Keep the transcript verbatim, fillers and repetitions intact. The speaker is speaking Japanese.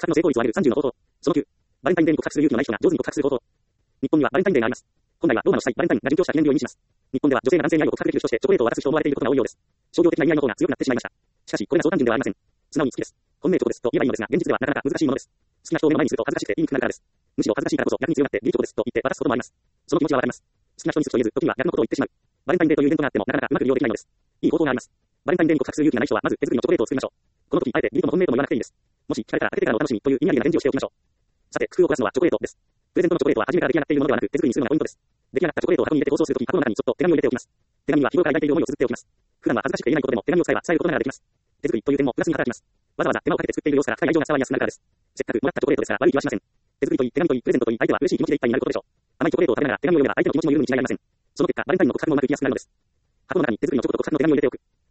作の成功率を上げるさんじゅうの方法。そのきゅう、バレンタインデーに告白する勇気のない人が上手に告白する方法。日本にはバレンタインデーがあります。本来はローマの司祭バレンタインが殉教した記念日を意味します。日本では女性が男性に愛を告白できる人としてチョコレートを渡す人を思われていることが多いようです。商業的な意味合いの方が強くなってしまいました。しかし、これは相関人ではありません。素直に好きです。本命チョコですと言えばいいのですが、現実ではなかなか難しいものです。好きな人を目の前にすると恥ずかしくて言いにくくなるからです。むしろ恥ずかしいからこそ逆に強がって、いいチョコですと言って渡すこともあります。その気持ちはわかります。好きな人に好きと言えず、時には逆のことを言ってしまう。バレンタインデーというイベントがあってもなかなかうまく利用できないのです。いい方法があります。バレンタインデーに告白する勇気がない人は、まず手作りのチョコレートを作りましょう。この時、あえて義理とも本命とも言わなくていいんです。もし聞かれたら、当ててからのお楽しみという意味ありな返事をしておきましょう。さて、工夫を凝らすのはチョコレートです。プレゼントのチョコレートは初めから出来上がっているものではなく、手作りにするのがポイントです。出来上がったチョコレートを箱に入れて包装するとき、箱の中にちょっと手紙を入れておきます。手紙には日頃から抱いている思いを綴っておきます。普段は恥ずかしくて言えないことでも手紙を使えば伝えることなどができます。手作りという点もプラスに働きます。わざわざ手間をかけて作っている様子から深い愛情が伝わりやすくなるからです。せっかくもらったチョコレートですから悪い気はしません。手作りといい、手紙といい、プレゼントといい、相手は嬉しい気持ちでいっぱいになることでしょう。甘いチョコレートを食べながら手紙を読めば相手の気持ちも緩むに違いありません。その結果、バレンタインの告白もうまくいきやすくなるのです。箱の中に手作りのチョコと告白の手紙を入れておく。